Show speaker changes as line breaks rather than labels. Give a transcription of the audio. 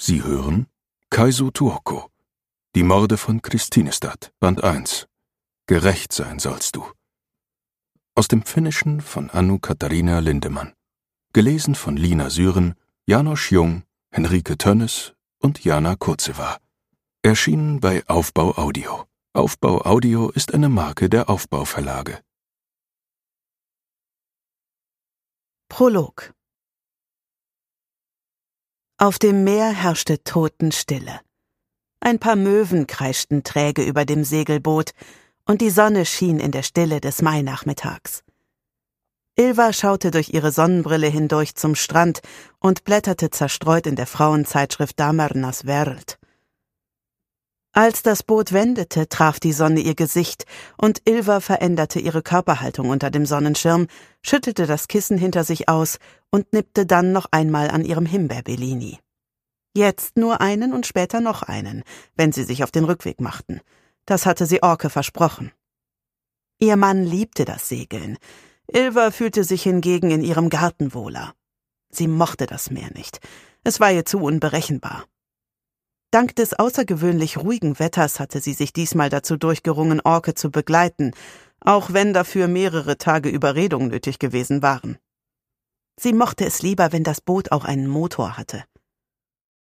Sie hören Kaisu Tuoko, die Morde von Kristinestad, Band 1. Gerecht sein sollst du. Aus dem Finnischen von Annu-Katharina Lindemann. Gelesen von Lina Syren, Janosch Jung, Henrike Tönnes und Jana Kurzeva. Erschienen bei Aufbau Audio. Aufbau Audio ist eine Marke der Aufbau Verlage.
Prolog. Auf dem Meer herrschte Totenstille. Ein paar Möwen kreischten träge über dem Segelboot, und die Sonne schien in der Stille des Mainachmittags. Ylva schaute durch ihre Sonnenbrille hindurch zum Strand und blätterte zerstreut in der Frauenzeitschrift Damernas World. Als das Boot wendete, traf die Sonne ihr Gesicht, und Ylva veränderte ihre Körperhaltung unter dem Sonnenschirm, schüttelte das Kissen hinter sich aus und nippte dann noch einmal an ihrem Himbeerbellini. Jetzt nur einen und später noch einen, wenn sie sich auf den Rückweg machten. Das hatte sie Orke versprochen. Ihr Mann liebte das Segeln. Ylva fühlte sich hingegen in ihrem Garten wohler. Sie mochte das Meer nicht. Es war ihr zu unberechenbar. Dank des außergewöhnlich ruhigen Wetters hatte sie sich diesmal dazu durchgerungen, Orke zu begleiten, auch wenn dafür mehrere Tage Überredung nötig gewesen waren. Sie mochte es lieber, wenn das Boot auch einen Motor hatte.